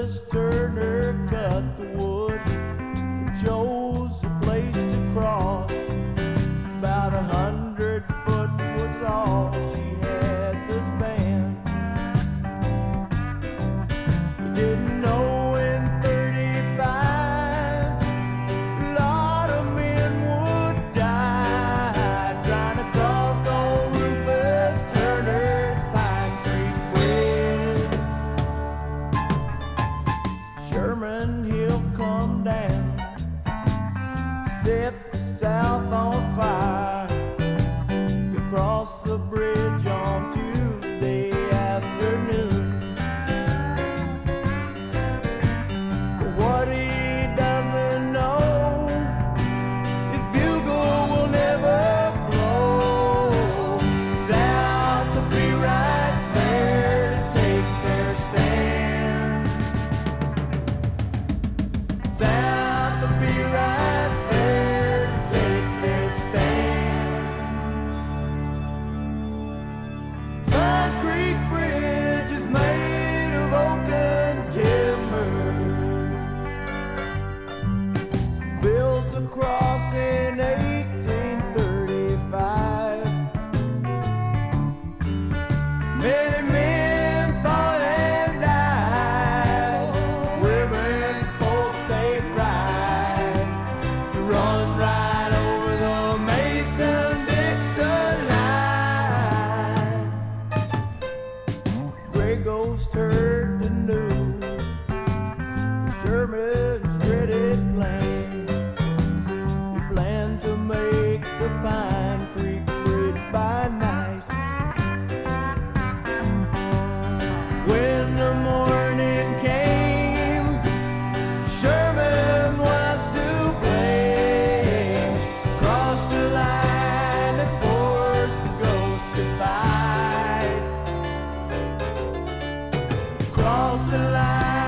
Rufus Turner cut the wood and chose a place to cross. About 100 foot was all she had to span. You didn't know in 35 a lot of men would die trying to cross old Rufus Turner's Pine Creek Bridge. Sherman, he'll come down to set the South on fire. You cross the bridge on Tuesday afternoon. But what he doesn't know, his bugle will never blow. South will be right there to take their stand. South will be right there to take their stand. Pine Creek Bridge is made of oak and timber, built across in 1835. Many men fought and died. Women folk, they cried to run right over the Mason-Dixon line. Gray Ghost heard the news, Sherman's dreaded plan. He planned to make the Pine Creek Bridge by night. When the morning came, Sherman was to blame. Crossed the line and forced the Ghost to fight. Crossed the line